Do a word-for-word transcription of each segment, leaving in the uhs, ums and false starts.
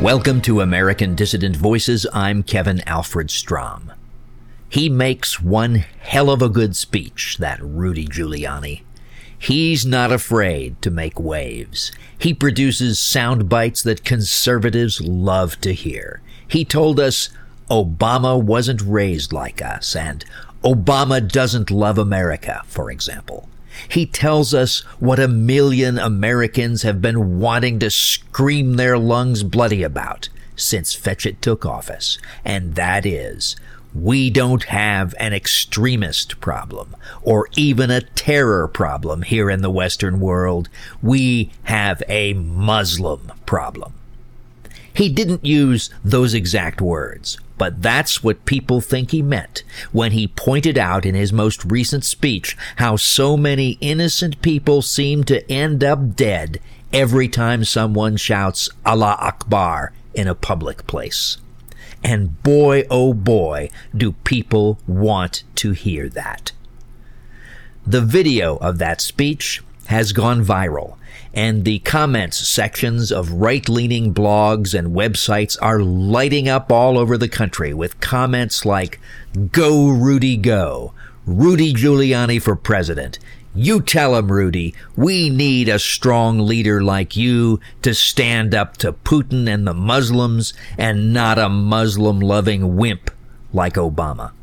Welcome to American Dissident Voices. I'm Kevin Alfred Strom. He makes one hell of a good speech, that Rudy Giuliani. He's not afraid to make waves. He produces sound bites that conservatives love to hear. He told us Obama wasn't raised like us, and Obama doesn't love America, for example. He tells us what a million Americans have been wanting to scream their lungs bloody about since Fetchit took office, and that is, we don't have an extremist problem or even a terror problem here in the Western world. We have a Muslim problem. He didn't use those exact words, but that's what people think he meant when he pointed out in his most recent speech how so many innocent people seem to end up dead every time someone shouts Allah Akbar in a public place. And boy, oh boy, do people want to hear that. The video of that speech has gone viral, and the comments sections of right-leaning blogs and websites are lighting up all over the country with comments like, "Go Rudy, go. Rudy Giuliani for president. You tell him, Rudy, we need a strong leader like you to stand up to Putin and the Muslims and not a Muslim-loving wimp like Obama."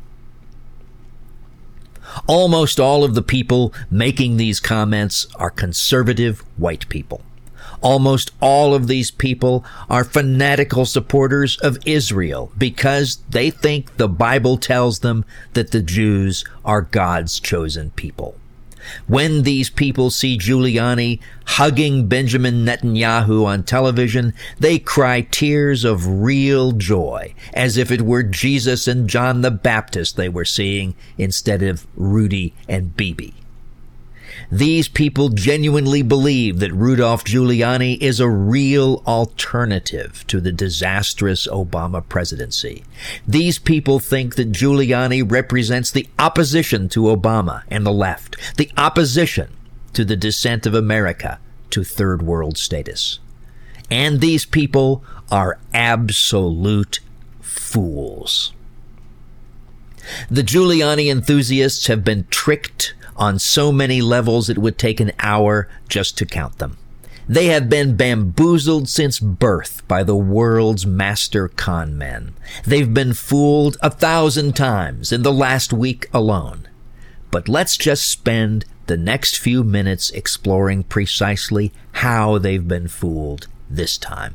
Almost all of the people making these comments are conservative white people. Almost all of these people are fanatical supporters of Israel because they think the Bible tells them that the Jews are God's chosen people. When these people see Giuliani hugging Benjamin Netanyahu on television, they cry tears of real joy, as if it were Jesus and John the Baptist they were seeing instead of Rudy and Bibi. These people genuinely believe that Rudolph Giuliani is a real alternative to the disastrous Obama presidency. These people think that Giuliani represents the opposition to Obama and the left, the opposition to the descent of America to third world status. And these people are absolute fools. The Giuliani enthusiasts have been tricked on so many levels it would take an hour just to count them. They have been bamboozled since birth by the world's master con men. They've been fooled a thousand times in the last week alone. But let's just spend the next few minutes exploring precisely how they've been fooled this time.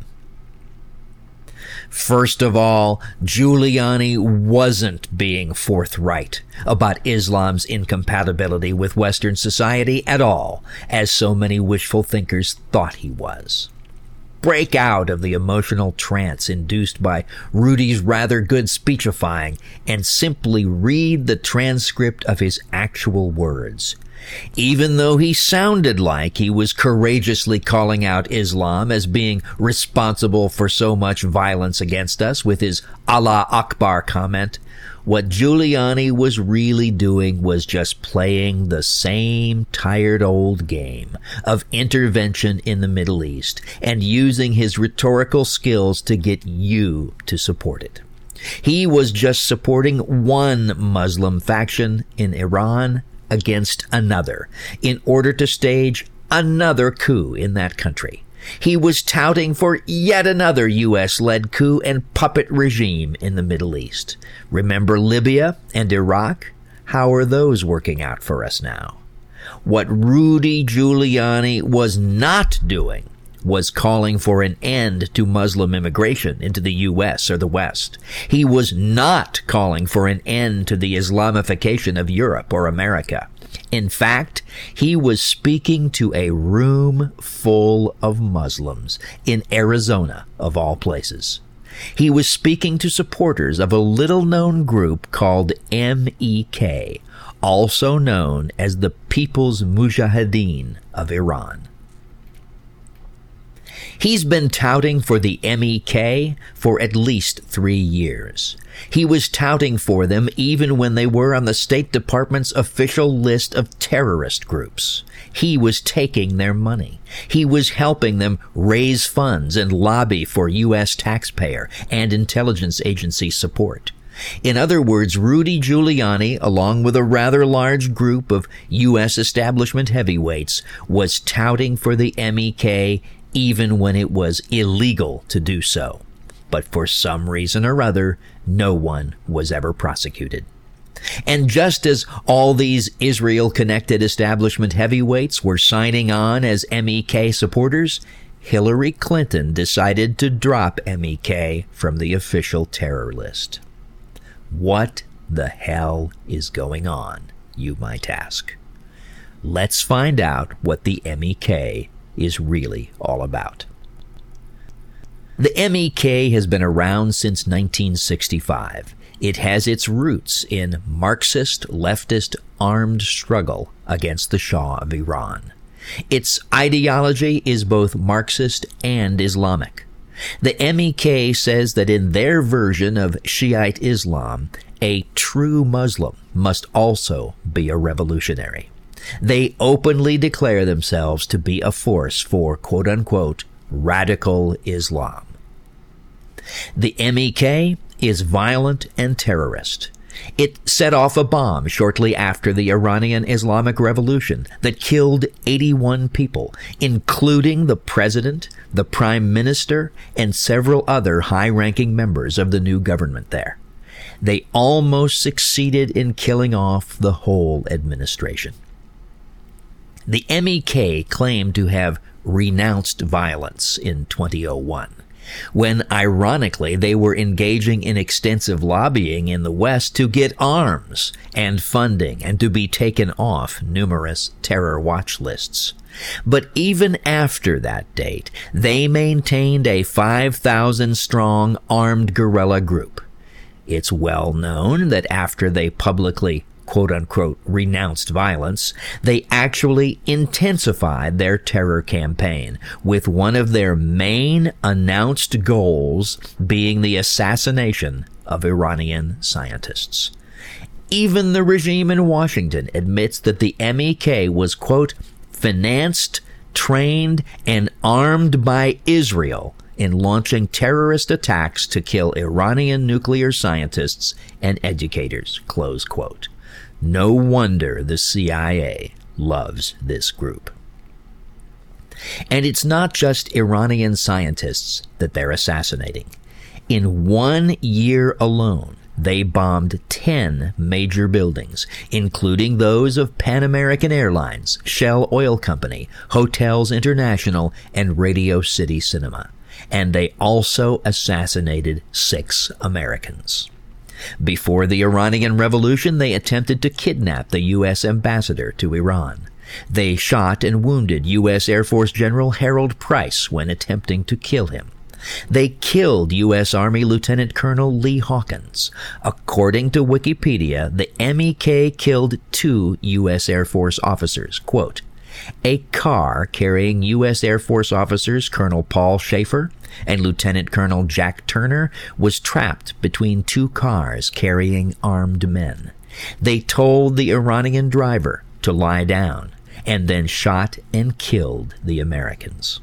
First of all, Giuliani wasn't being forthright about Islam's incompatibility with Western society at all, as so many wishful thinkers thought he was. Break out of the emotional trance induced by Rudy's rather good speechifying and simply read the transcript of his actual words. Even though he sounded like he was courageously calling out Islam as being responsible for so much violence against us with his Allah Akbar comment, what Giuliani was really doing was just playing the same tired old game of intervention in the Middle East and using his rhetorical skills to get you to support it. He was just supporting one Muslim faction in Iran against another in order to stage another coup in that country. He was touting for yet another U S-led coup and puppet regime in the Middle East. Remember Libya and Iraq? How are those working out for us now? What Rudy Giuliani was not doing was calling for an end to Muslim immigration into the U S or the West. He was not calling for an end to the Islamification of Europe or America. In fact, he was speaking to a room full of Muslims in Arizona, of all places. He was speaking to supporters of a little-known group called M E K, also known as the People's Mujahideen of Iran. He's been touting for the M E K for at least three years. He was touting for them even when they were on the State Department's official list of terrorist groups. He was taking their money. He was helping them raise funds and lobby for U S taxpayer and intelligence agency support. In other words, Rudy Giuliani, along with a rather large group of U S establishment heavyweights, was touting for the M E K even when it was illegal to do so. But for some reason or other, no one was ever prosecuted. And just as all these Israel-connected establishment heavyweights were signing on as M E K supporters, Hillary Clinton decided to drop M E K from the official terror list. What the hell is going on, you might ask? Let's find out what the M E K is really all about. The M E K has been around since nineteen sixty-five. It has its roots in Marxist leftist armed struggle against the Shah of Iran. Its ideology is both Marxist and Islamic. The M E K says that in their version of Shiite Islam, a true Muslim must also be a revolutionary. They openly declare themselves to be a force for, quote-unquote, radical Islam. The M E K is violent and terrorist. It set off a bomb shortly after the Iranian Islamic Revolution that killed eighty-one people, including the president, the prime minister, and several other high-ranking members of the new government there. They almost succeeded in killing off the whole administration. The M E K claimed to have renounced violence in twenty oh one, when ironically they were engaging in extensive lobbying in the West to get arms and funding and to be taken off numerous terror watch lists. But even after that date, they maintained a five thousand strong armed guerrilla group. It's well known that after they publicly quote-unquote renounced violence, they actually intensified their terror campaign, with one of their main announced goals being the assassination of Iranian scientists. Even the regime in Washington admits that the M E K was, quote, financed, trained, and armed by Israel in launching terrorist attacks to kill Iranian nuclear scientists and educators, close quote. No wonder the C I A loves this group. And it's not just Iranian scientists that they're assassinating. In one year alone, they bombed ten major buildings, including those of Pan American Airlines, Shell Oil Company, Hotels International, and Radio City Cinema. And they also assassinated six Americans. Before the Iranian Revolution, they attempted to kidnap the U S ambassador to Iran. They shot and wounded U S Air Force General Harold Price when attempting to kill him. They killed U S Army Lieutenant Colonel Lee Hawkins. According to Wikipedia, the M E K killed two U S Air Force officers. Quote, a car carrying U S Air Force officers Colonel Paul Schaefer and Lieutenant Colonel Jack Turner was trapped between two cars carrying armed men. They told the Iranian driver to lie down and then shot and killed the Americans.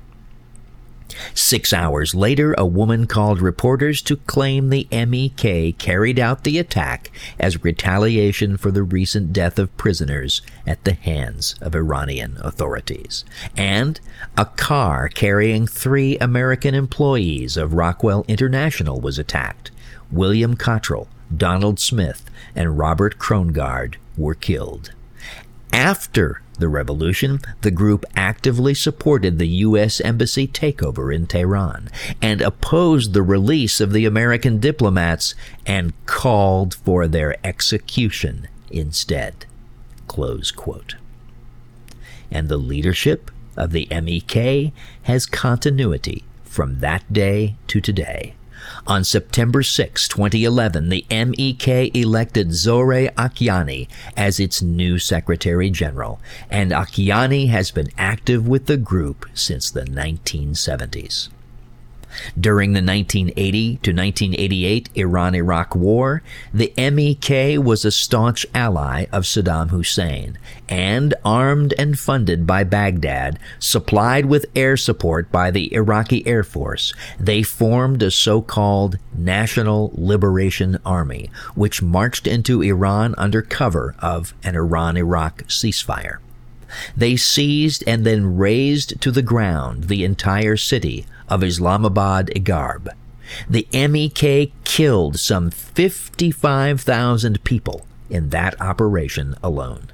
Six hours later, a woman called reporters to claim the M E K carried out the attack as retaliation for the recent death of prisoners at the hands of Iranian authorities. And a car carrying three American employees of Rockwell International was attacked. William Cottrell, Donald Smith, and Robert Krongard were killed. After the revolution, the group actively supported the U S Embassy takeover in Tehran and opposed the release of the American diplomats and called for their execution instead. Close quote. And the leadership of the M E K has continuity from that day to today. On September sixth, twenty eleven, the M E K elected Zoreh Akiani as its new Secretary General, and Akiani has been active with the group since the nineteen seventies. During the nineteen eighty to nineteen eighty-eight Iran-Iraq War, the M E K was a staunch ally of Saddam Hussein, and armed and funded by Baghdad, supplied with air support by the Iraqi Air Force, they formed a so-called National Liberation Army, which marched into Iran under cover of an Iran-Iraq ceasefire. They seized and then razed to the ground the entire city of Islamabad Egarb. The M E K killed some fifty-five thousand people in that operation alone.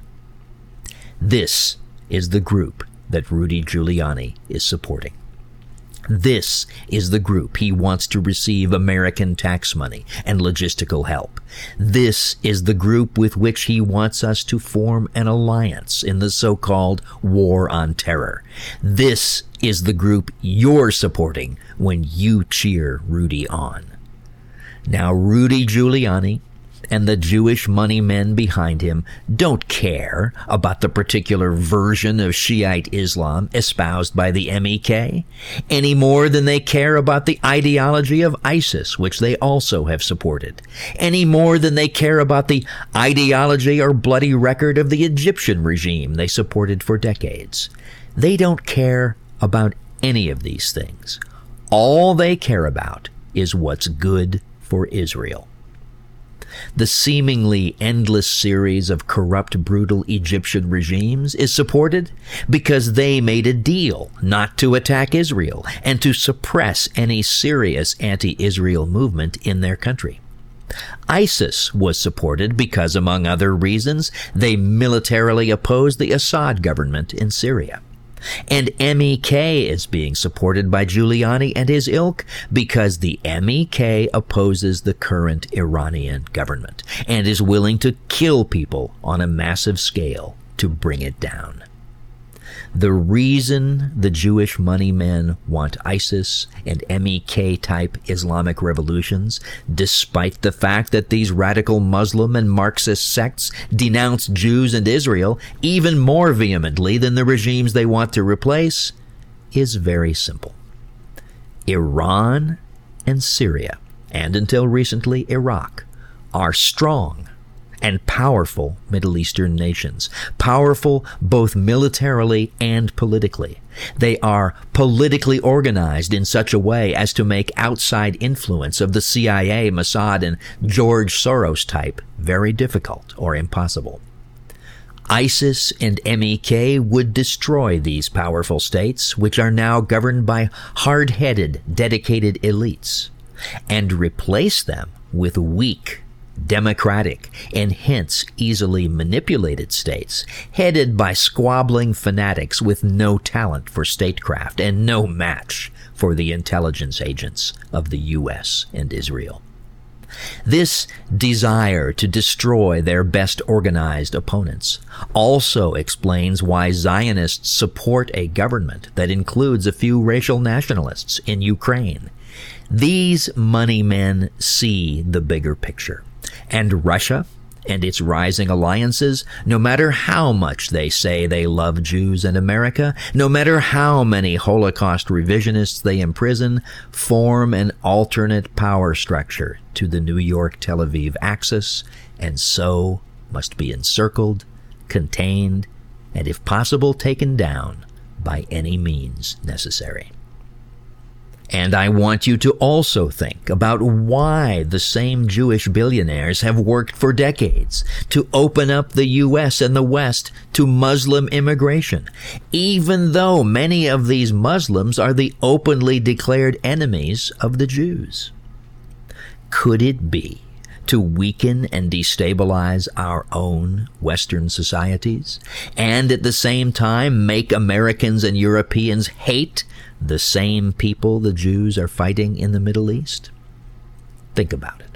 This is the group that Rudy Giuliani is supporting. This is the group he wants to receive American tax money and logistical help. This is the group with which he wants us to form an alliance in the so-called war on terror. This is the group you're supporting when you cheer Rudy on. Now, Rudy Giuliani and the Jewish money men behind him don't care about the particular version of Shiite Islam espoused by the M E K any more than they care about the ideology of ISIS, which they also have supported, any more than they care about the ideology or bloody record of the Egyptian regime they supported for decades. They don't care about any of these things. All they care about is what's good for Israel. The seemingly endless series of corrupt, brutal Egyptian regimes is supported because they made a deal not to attack Israel and to suppress any serious anti-Israel movement in their country. ISIS was supported because, among other reasons, they militarily opposed the Assad government in Syria. And M E K is being supported by Giuliani and his ilk because the M E K opposes the current Iranian government and is willing to kill people on a massive scale to bring it down. The reason the Jewish money men want ISIS and M E K-type Islamic revolutions, despite the fact that these radical Muslim and Marxist sects denounce Jews and Israel even more vehemently than the regimes they want to replace, is very simple. Iran and Syria, and until recently Iraq, are strong and powerful Middle Eastern nations, powerful both militarily and politically. They are politically organized in such a way as to make outside influence of the C I A, Mossad, and George Soros type very difficult or impossible. ISIS and M E K would destroy these powerful states, which are now governed by hard-headed, dedicated elites, and replace them with weak, democratic, and hence easily manipulated states, headed by squabbling fanatics with no talent for statecraft and no match for the intelligence agents of the U S and Israel. This desire to destroy their best organized opponents also explains why Zionists support a government that includes a few racial nationalists in Ukraine. These money men see the bigger picture. And Russia and its rising alliances, no matter how much they say they love Jews and America, no matter how many Holocaust revisionists they imprison, form an alternate power structure to the New York-Tel Aviv axis, and so must be encircled, contained, and if possible taken down by any means necessary. And I want you to also think about why the same Jewish billionaires have worked for decades to open up the U S and the West to Muslim immigration, even though many of these Muslims are the openly declared enemies of the Jews. Could it be to weaken and destabilize our own Western societies, and at the same time make Americans and Europeans hate the same people the Jews are fighting in the Middle East? Think about it.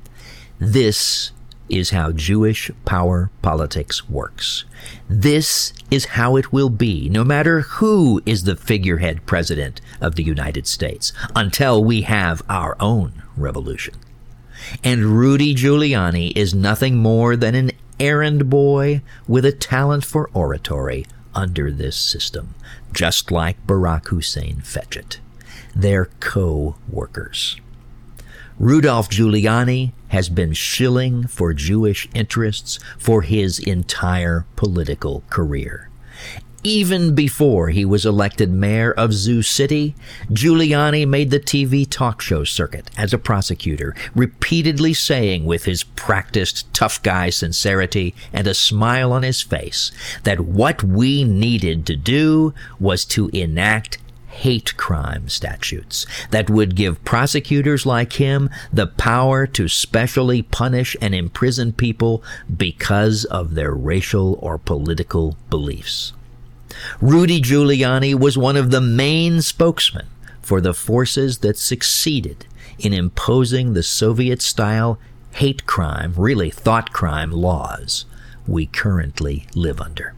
This is how Jewish power politics works. This is how it will be, no matter who is the figurehead president of the United States, until we have our own revolution. And Rudy Giuliani is nothing more than an errand boy with a talent for oratory under this system, just like Barack Hussein Fetchit. They're co-workers. Rudolph Giuliani has been shilling for Jewish interests for his entire political career. Even before he was elected mayor of Zoo City, Giuliani made the T V talk show circuit as a prosecutor, repeatedly saying with his practiced tough guy sincerity and a smile on his face that what we needed to do was to enact hate crime statutes that would give prosecutors like him the power to specially punish and imprison people because of their racial or political beliefs. Rudy Giuliani was one of the main spokesmen for the forces that succeeded in imposing the Soviet-style hate crime, really thought crime laws we currently live under.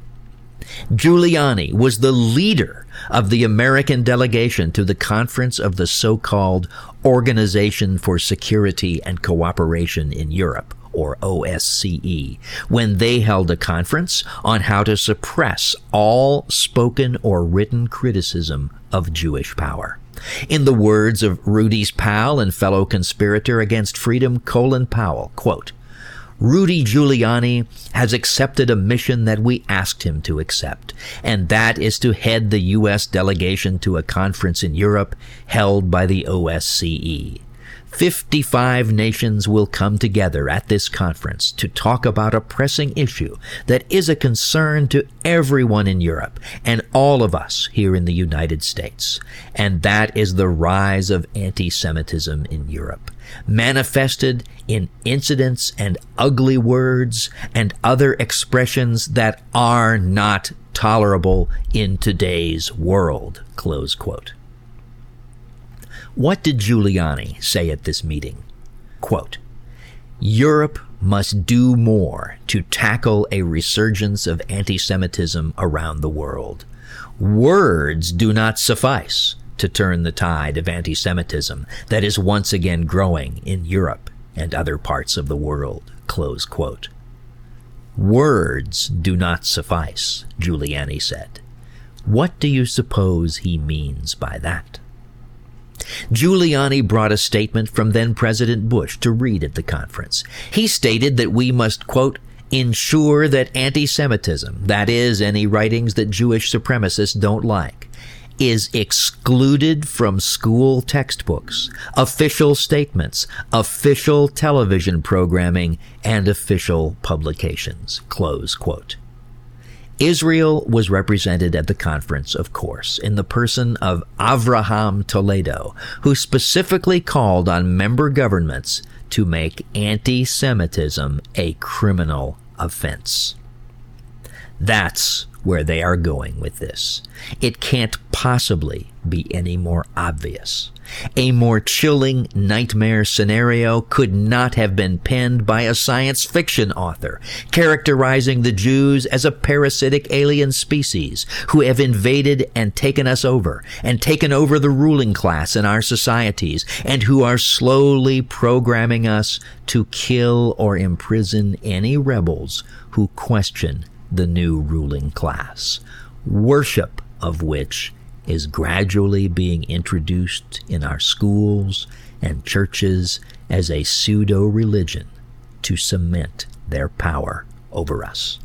Giuliani was the leader of the American delegation to the conference of the so-called Organization for Security and Cooperation in Europe, or O S C E, when they held a conference on how to suppress all spoken or written criticism of Jewish power. In the words of Rudy's pal and fellow conspirator against freedom, Colin Powell, quote, Rudy Giuliani has accepted a mission that we asked him to accept, and that is to head the U S delegation to a conference in Europe held by the O S C E. Fifty-five nations will come together at this conference to talk about a pressing issue that is a concern to everyone in Europe and all of us here in the United States, and that is the rise of anti-Semitism in Europe, manifested in incidents and ugly words and other expressions that are not tolerable in today's world, close quote. What did Giuliani say at this meeting? Quote, Europe must do more to tackle a resurgence of anti-Semitism around the world. Words do not suffice to turn the tide of anti-Semitism that is once again growing in Europe and other parts of the world, close quote. Words do not suffice, Giuliani said. What do you suppose he means by that? Giuliani brought a statement from then-President Bush to read at the conference. He stated that we must, quote, ensure that anti-Semitism, that is, any writings that Jewish supremacists don't like, is excluded from school textbooks, official statements, official television programming, and official publications, close quote. Israel was represented at the conference, of course, in the person of Avraham Toledo, who specifically called on member governments to make anti-Semitism a criminal offense. That's where they are going with this. It can't possibly be any more obvious. A more chilling nightmare scenario could not have been penned by a science fiction author, characterizing the Jews as a parasitic alien species who have invaded and taken us over, and taken over the ruling class in our societies, and who are slowly programming us to kill or imprison any rebels who question the new ruling class, worship of which is gradually being introduced in our schools and churches as a pseudo-religion to cement their power over us.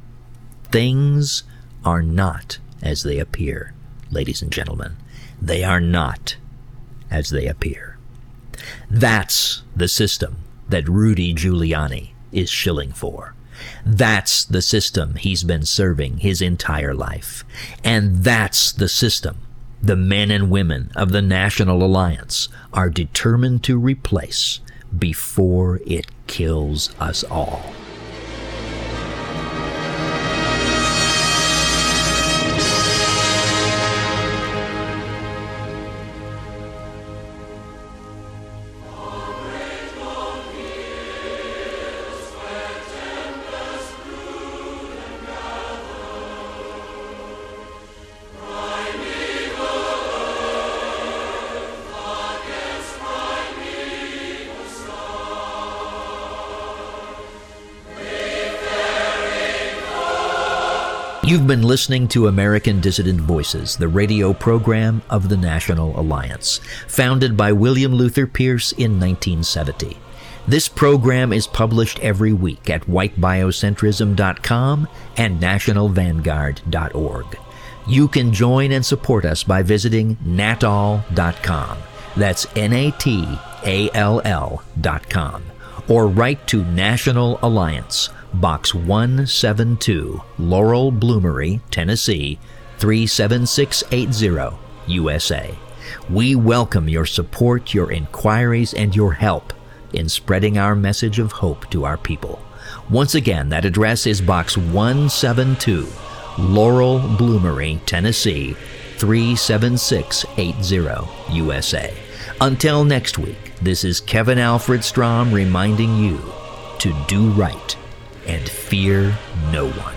Things are not as they appear, ladies and gentlemen. They are not as they appear. That's the system that Rudy Giuliani is shilling for. That's the system he's been serving his entire life. And that's the system the men and women of the National Alliance are determined to replace before it kills us all. You've been listening to American Dissident Voices, the radio program of the National Alliance, founded by William Luther Pierce in nineteen seventy. This program is published every week at white biocentrism dot com and national vanguard dot org. You can join and support us by visiting natall dot com. That's N A T A L L dot com. Or write to National Alliance, Box one seventy-two, Laurel Bloomery, Tennessee, three seven six eight zero, U S A. We welcome your support, your inquiries, and your help in spreading our message of hope to our people. Once again, that address is Box one seventy-two, Laurel Bloomery, Tennessee, three seven six eight zero, U S A. Until next week, this is Kevin Alfred Strom reminding you to do right and fear no one.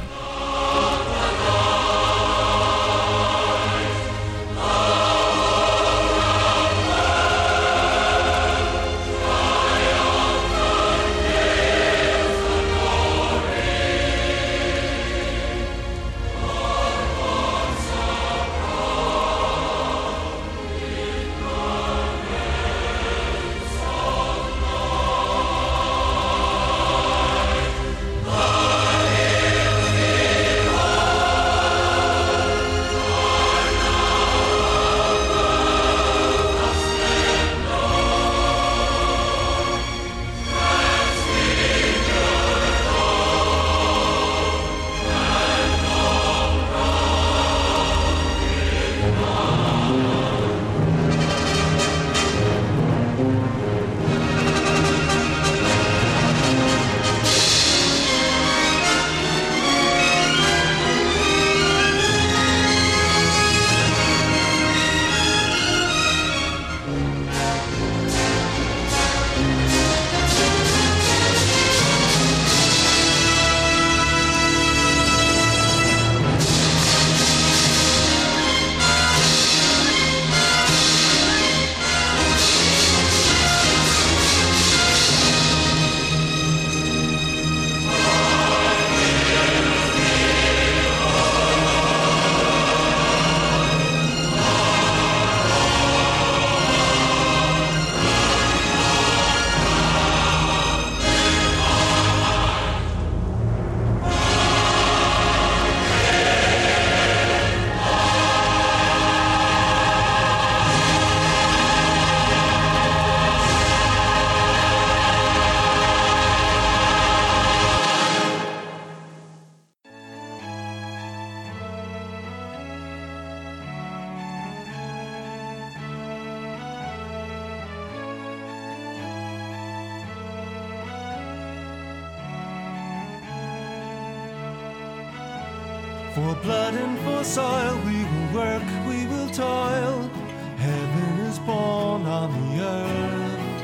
For blood and for soil we will work, we will toil. Heaven is born on the earth.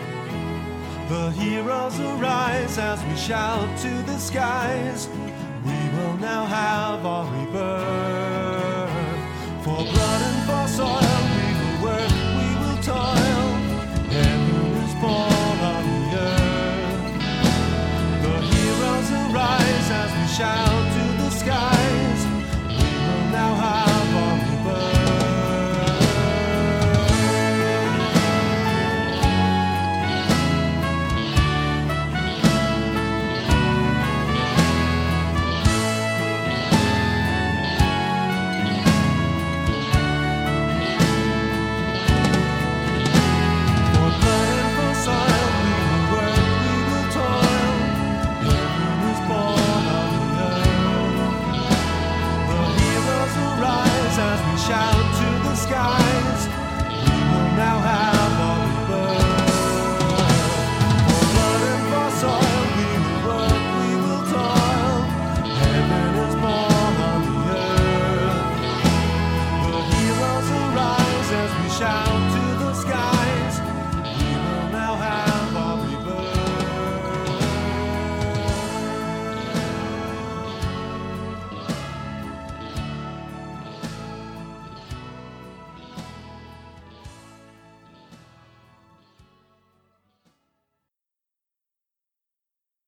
The heroes arise as we shout to the skies. We will now have our rebirth. For blood and for soil we will work, we will toil. Heaven is born on the earth. The heroes arise as we shout to the skies. Now have our shout to the skies. We will now have our rebirth. For blood and for soil we will work, we will toil. Heaven is born on the earth. The heroes arise as we shout.